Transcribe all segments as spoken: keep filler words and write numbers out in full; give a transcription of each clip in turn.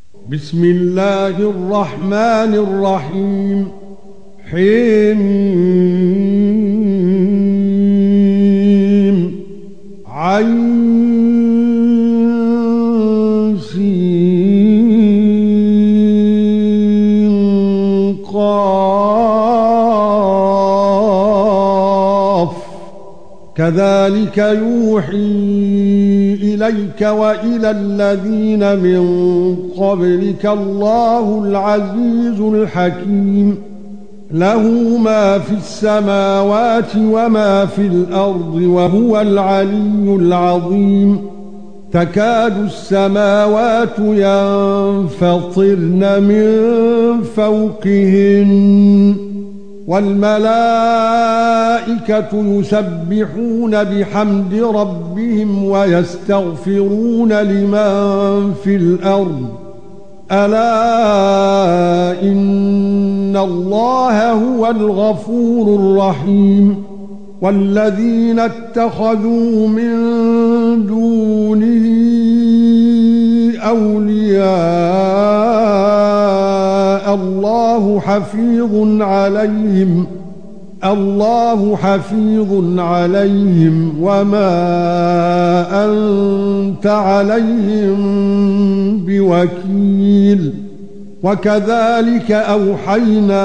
بسم الله الرحمن الرحيم. حم عين سين قاف كذلك يوحي إليك وإلى الذين من قبلك الله العزيز الحكيم. له ما في السماوات وما في الأرض وهو العلي العظيم. تكاد السماوات ينفطرن من فوقهن والملائكة يسبحون بحمد ربهم ويستغفرون لمن في الأرض ألا إن الله هو الغفور الرحيم. والذين اتخذوا من دونه أولياء الله حفيظ عليهم الله حفيظ عليهم وما أنت عليهم بوكيل. وكذلك أوحينا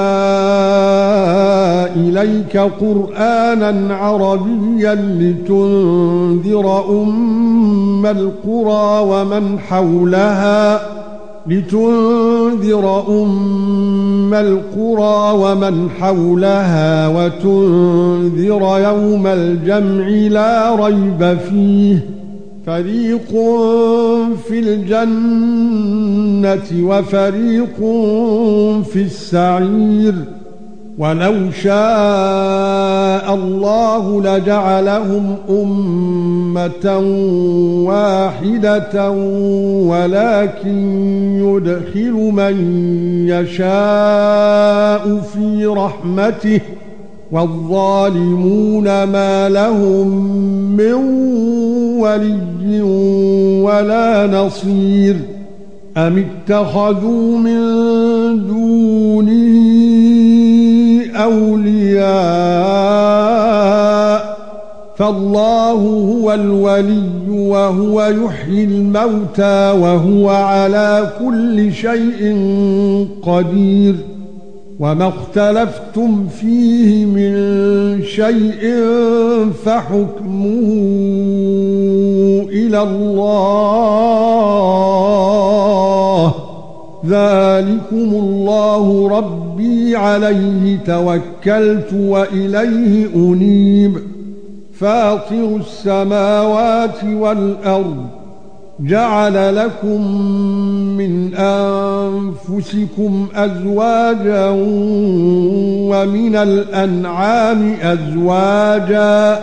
إليك قرآنا عربيا لتنذر أم القرى ومن حولها لتنذر أم القرى ومن حولها وتنذر يوم الجمع لا ريب فيه فريق في الجنة وفريق في السعير. ولو شاء الله لجعلهم أمة واحدة ولكن يدخل من يشاء في رحمته والظالمون ما لهم من ولي ولا نصير. أم اتخذوا من دونه أولياء فالله هو الولي وهو يحيي الموتى وهو على كل شيء قدير. وما اختلفتم فيه من شيء فحكمه إلى الله. ذلكم الله ربي عليه توكلت وإليه أنيب. فاطر السماوات والأرض جعل لكم من أنفسكم أزواجا ومن الأنعام أزواجا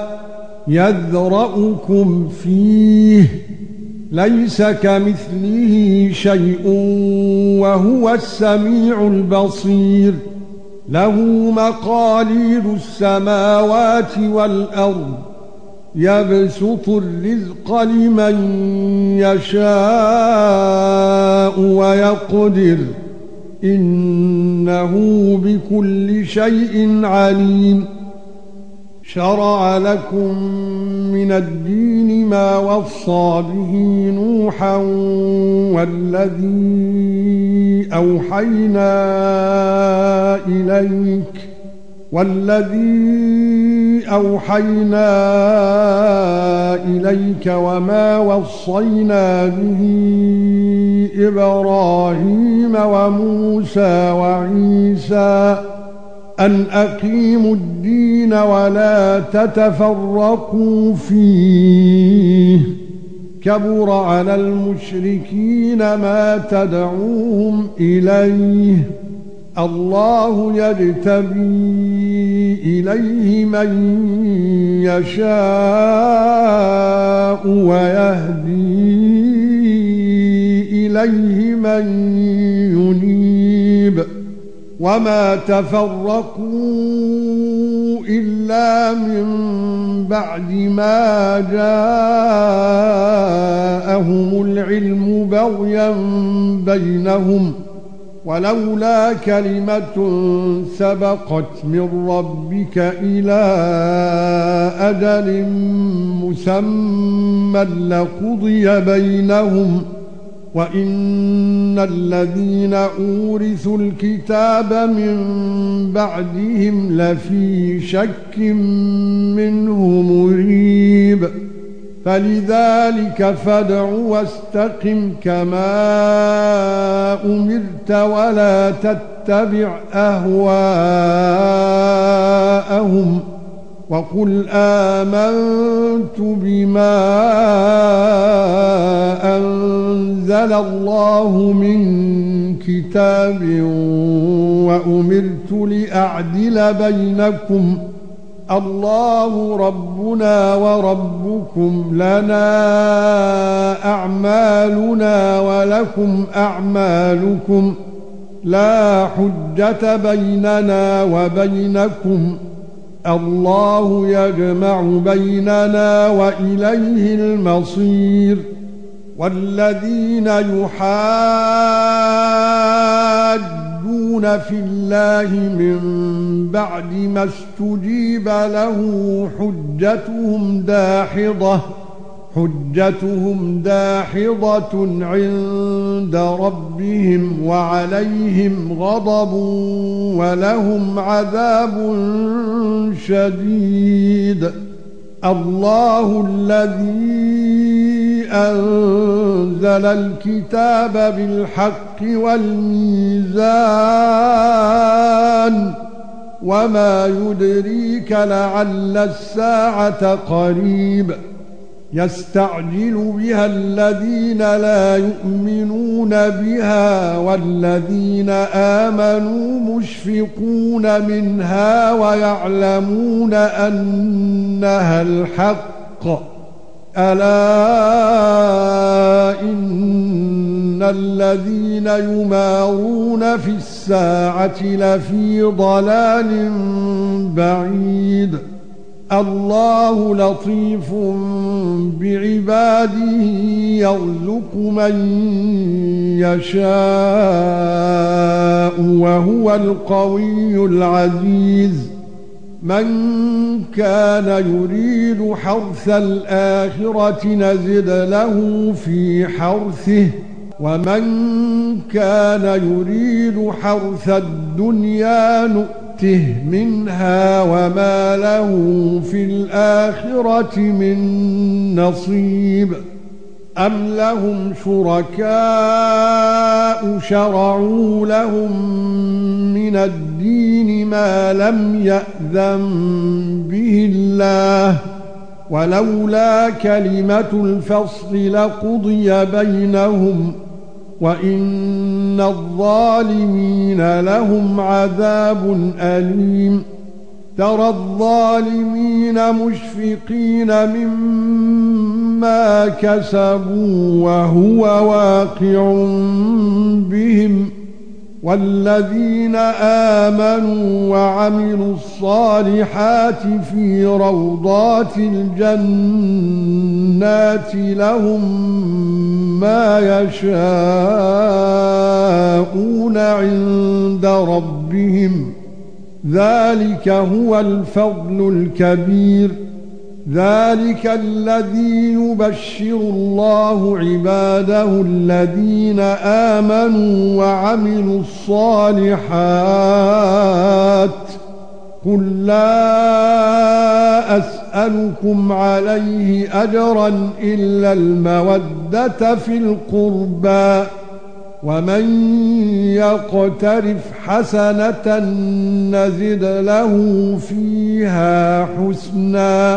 يذرأكم فيه ليس كمثله شيء وهو السميع البصير. له مقاليد السماوات والأرض يبسط الرزق لمن يشاء ويقدر إنه بكل شيء عليم. شرع لكم من الدين ما وصى به نوحا والذي أوحينا إليك والذي أوحينا إليك وما وصينا به إبراهيم وموسى وعيسى أن أقيموا الدين ولا تتفرقوا فيه كبر على المشركين ما تدعوهم إليه. الله يجتبي إليه من يشاء ويهدي إليه من ينيب. وما تفرقوا إلا من بعد ما جاءهم العلم بغيا بينهم ولولا كلمة سبقت من ربك إلى أجل مسمى لقضي بينهم وَإِنَّ الَّذِينَ أُورِثُوا الْكِتَابَ مِنْ بَعْدِهِمْ لَفِي شَكٍّ مِّنْهُ مُرِيبٍ فَلِذَلِكَ فَادْعُ وَاسْتَقِمْ كَمَا أُمِرْتَ وَلَا تَتَّبِعْ أَهْوَاءَهُمْ وَقُلْ آمَنْتُ بِمَا أَنزَلَ اللَّهُ مِنْ كِتَابٍ وَأُمِرْتُ لِأَعْدِلَ بَيْنَكُمْ اللَّهُ رَبُّنَا وَرَبُّكُمْ لَنَا أَعْمَالُنَا وَلَكُمْ أَعْمَالُكُمْ لَا حُجَّةَ بَيْنَنَا وَبَيْنَكُمْ الله يجمع بيننا وإليه المصير والذين يحاجون في الله من بعد ما استجيب له حجتهم داحضة حجتهم داحضة عند ربهم وعليهم غضب ولهم عذاب شديد الله الذي أنزل الكتاب بالحق والميزان وما يدريك لعل الساعة قريب يستعجل بها الذين لا يؤمنون بها والذين آمنوا مشفقون منها ويعلمون أنها الحق ألا إن الذين يمارون في الساعة لفي ضلال بعيد الله لطيف بعباده يرزق من يشاء وهو القوي العزيز من كان يريد حرث الآخرة نزد له في حرثه ومن كان يريد حرث الدنيا نؤته منها وما له في الآخرة من نصيب أم لهم شركاء شرعوا لهم من الدين ما لم يأذن به الله ولولا كلمة الفصل لقضي بينهم وَإِنَّ الظَّالِمِينَ لَهُمْ عَذَابٌ أَلِيمٌ تَرَى الظَّالِمِينَ مُشْفِقِينَ مِمَّا كَسَبُوا وَهُوَ واقع بِهِمْ وَالَّذِينَ آمَنُوا وَعَمِلُوا الصَّالِحَاتِ فِي رَوْضَاتِ الْجَنَّاتِ لَهُم مَّا يَشَاءُونَ عِندَ رَبِّهِمْ ذَلِكَ هُوَ الْفَضْلُ الْكَبِيرُ ذَلِكَ الَّذِي يُبَشِّرُ اللَّهُ عِبَادَهُ الَّذِينَ آمَنُوا وَعَمِلُوا الصَّالِحَاتِ قُل لَّا أَسْأَلُكُمْ عَلَيْهِ أَجْرًا إِلَّا الْمَوَدَّةَ فِي الْقُرْبَى وَمَن يَقْتَرِفْ حَسَنَةً نَّزِدْ لَهُ فِيهَا حُسْنًا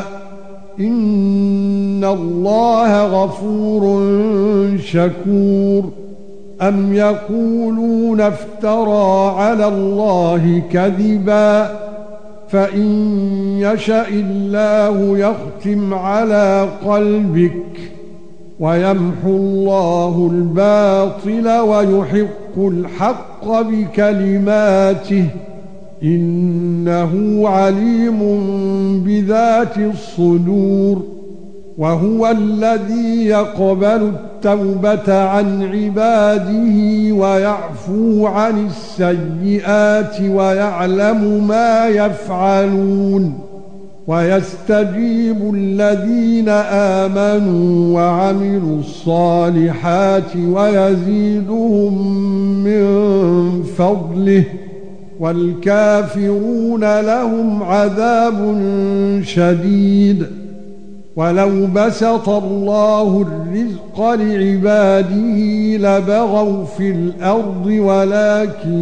إِنَّ اللَّهَ غَفُورٌ شَكُورٌ أَمْ يَقُولُونَ افْتَرَى عَلَى اللَّهِ كَذِبًا فَإِن يَشَأِ اللَّهُ يَخْتِمْ عَلَى قَلْبِكَ وَيَمْحُو اللَّهُ الْبَاطِلَ وَيُحِقُّ الْحَقَّ بِكَلِمَاتِهِ إنه عليم بذات الصدور وهو الذي يقبل التوبة عن عباده ويعفو عن السيئات ويعلم ما يفعلون ويستجيب الذين آمنوا وعملوا الصالحات ويزيدهم من فضله والكافرون لهم عذاب شديد ولو بسط الله الرزق لعباده لبغوا في الأرض ولكن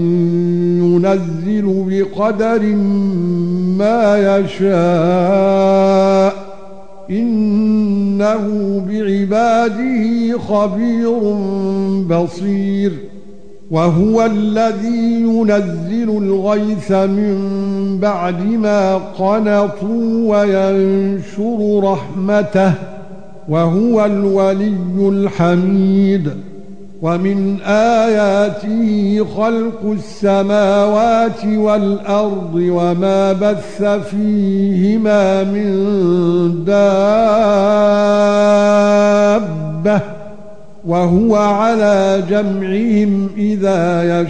ينزل بقدر ما يشاء إنه بعباده خبير بصير وهو الذي ينزل الغيث من بعد ما قنطوا وينشر رحمته وهو الولي الحميد ومن آياته خلق السماوات والأرض وما بث فيهما من دابة وهو على جمعهم إذا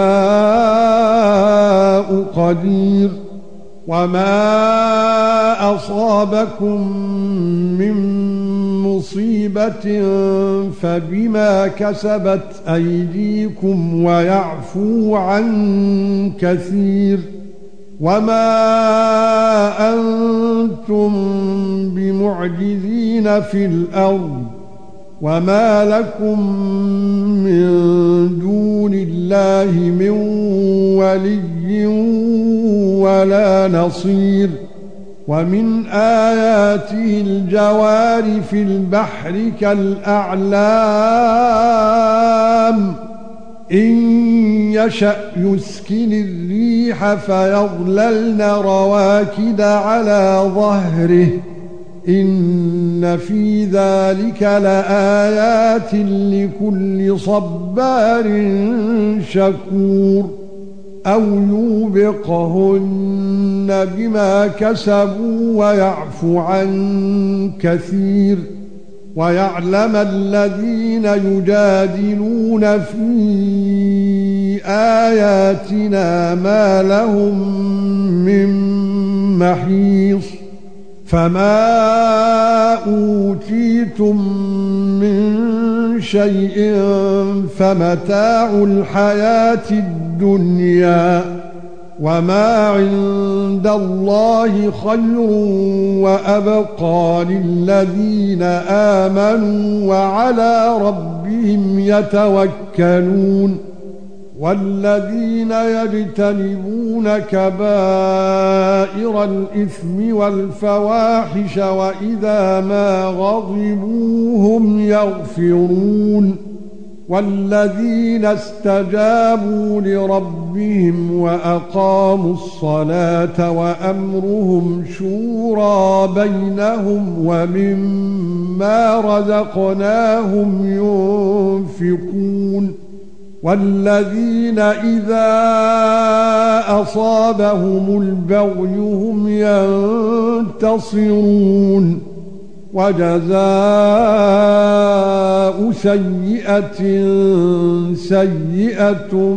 يشاء قدير وما أصابكم من مصيبة فبما كسبت أيديكم ويعفو عن كثير وما أنتم بمعجزين في الأرض وما لكم من دون الله من ولي ولا نصير ومن آياته الجوار في البحر كالأعلام إن يشأ يسكن الريح فيظللن رواكد على ظهره إن في ذلك لآيات لكل صبار شكور أو يوبقهن بما كسبوا ويعفو عن كثير ويعلم الذين يجادلون في آياتنا ما لهم من محيص فما أوتيتم من شيء فمتاع الحياة الدنيا وما عند الله خير وأبقى للذين آمنوا وعلى ربهم يتوكلون والذين يجتنبون كبائر الإثم والفواحش وإذا ما غضبوا هم يغفرون والذين استجابوا لربهم وأقاموا الصلاة وأمرهم شورى بينهم ومما رزقناهم ينفقون والذين إذا أصابهم البغي هم ينتصرون وجزاء سيئة سيئة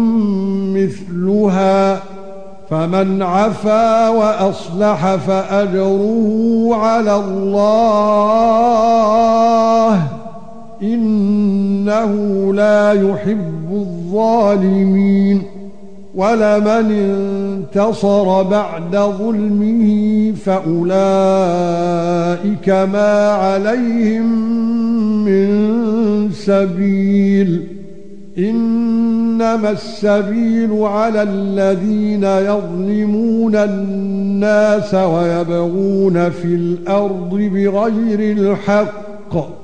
مثلها فمن عفا وأصلح فأجره على الله إنه لا يحب الظالمين ولمن انتصر بعد ظلمه فأولئك ما عليهم من سبيل إنما السبيل على الذين يظلمون الناس ويبغون في الأرض بغير الحق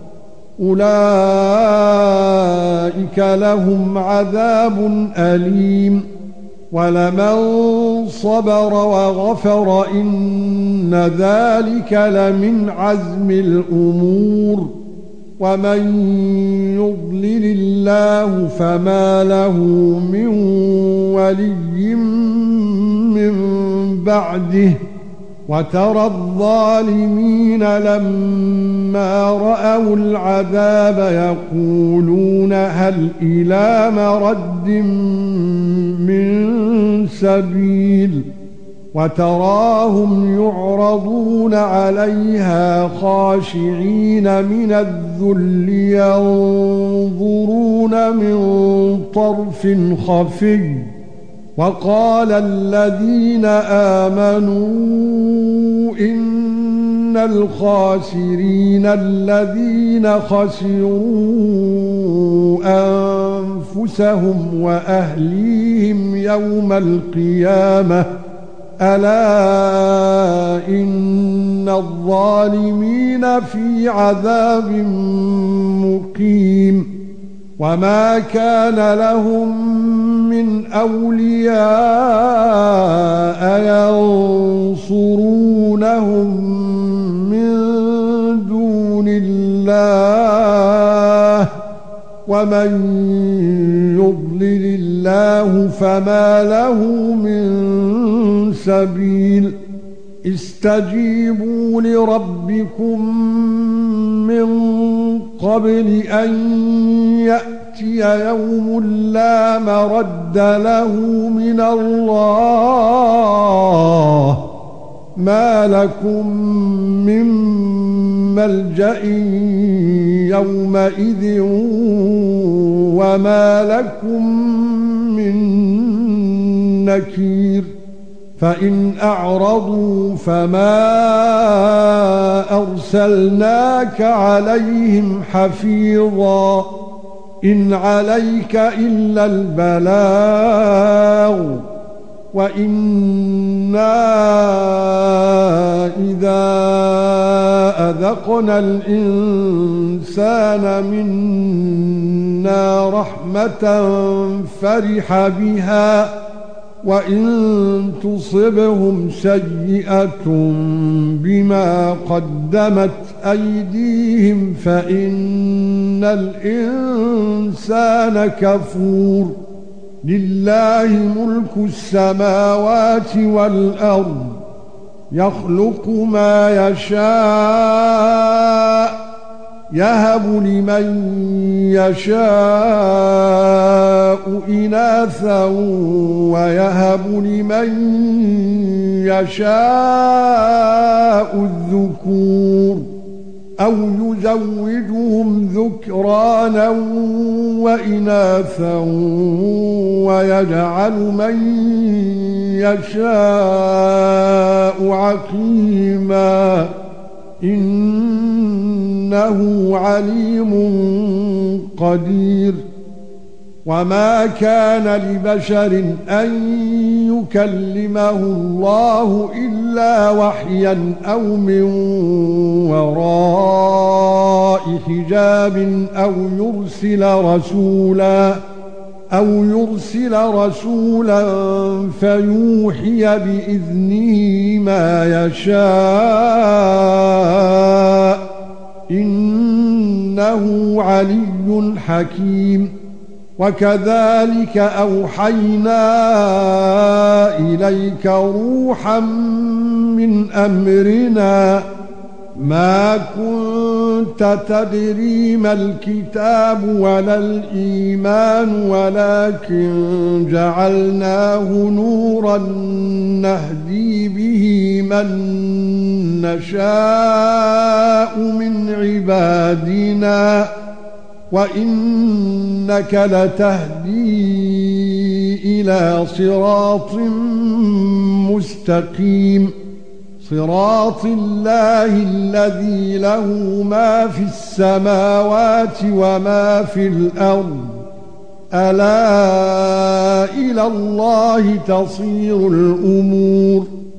أولئك لهم عذاب أليم ولمن صبر وغفر إن ذلك لمن عزم الأمور ومن يضلل الله فما له من ولي من بعده وترى الظالمين لما رأوا العذاب يقولون هل إلى مرد من سبيل وتراهم يعرضون عليها خاشعين من الذل ينظرون من طرف خفي وقال الذين آمنوا إن الخاسرين الذين خسروا أنفسهم وأهليهم يوم القيامة ألا إن الظالمين في عذاب مقيم وما كان لهم من أولياء ينصرونهم من دون الله ومن يضلل الله فما له من سبيل استجيبوا لربكم من قبل أن يأتي يوم لا مرد له من الله ما لكم من ملجأ يومئذ وما لكم من نكير فإن أعرضوا فما أرسلناك عليهم حفيظا إن عليك إلا البلاغ وإنا إذا أذقنا الإنسان منا رحمة فرح بها وإن تصبهم سيئة بما قدمت أيديهم فإن الإنسان كفور لله ملك السماوات والأرض يخلق ما يشاء يهب لمن يشاء إناثا ويهب لمن يشاء الذكور أو يزوجهم ذكرانا وإناثا ويجعل من يشاء عقيما إنه عليم قدير وما كان لبشر أن يكلمه الله إلا وحيا أو من وراء حجاب أو يرسل رسولا أو يرسل رسولا فيوحي بإذنه ما يشاء إنه علي حكيم وكذلك أوحينا إليك روحا من أمرنا ما كنت تدري ما الكتاب ولا الإيمان ولكن جعلناه نورا نهدي به من نشاء من عبادنا وإنك لتهدي إلى صراط مستقيم صراط الله الذي له ما في السماوات وما في الأرض ألا إلى الله تصير الأمور